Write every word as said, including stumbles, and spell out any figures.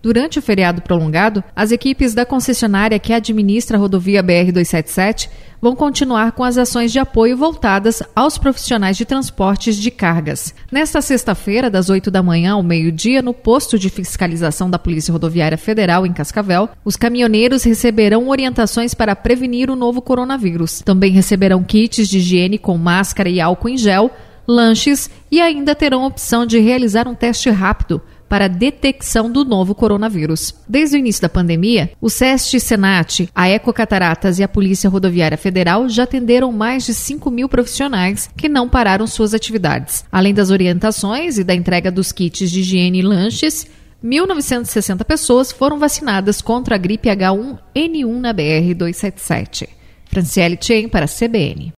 Durante o feriado prolongado, as equipes da concessionária que administra a rodovia B R duzentos e setenta e sete vão continuar com as ações de apoio voltadas aos profissionais de transportes de cargas. Nesta sexta-feira, das oito da manhã ao meio-dia, no posto de fiscalização da Polícia Rodoviária Federal, em Cascavel, os caminhoneiros receberão orientações para prevenir o novo coronavírus. Também receberão kits de higiene com máscara e álcool em gel, lanches e ainda terão a opção de realizar um teste rápido para a detecção do novo coronavírus. Desde o início da pandemia, o SEST Senat, a Ecocataratas e a Polícia Rodoviária Federal já atenderam mais de cinco mil profissionais que não pararam suas atividades. Além das orientações e da entrega dos kits de higiene e lanches, mil novecentas e sessenta pessoas foram vacinadas contra a gripe H um N um na B R duzentos e setenta e sete. Franciele Tchen para a C B N.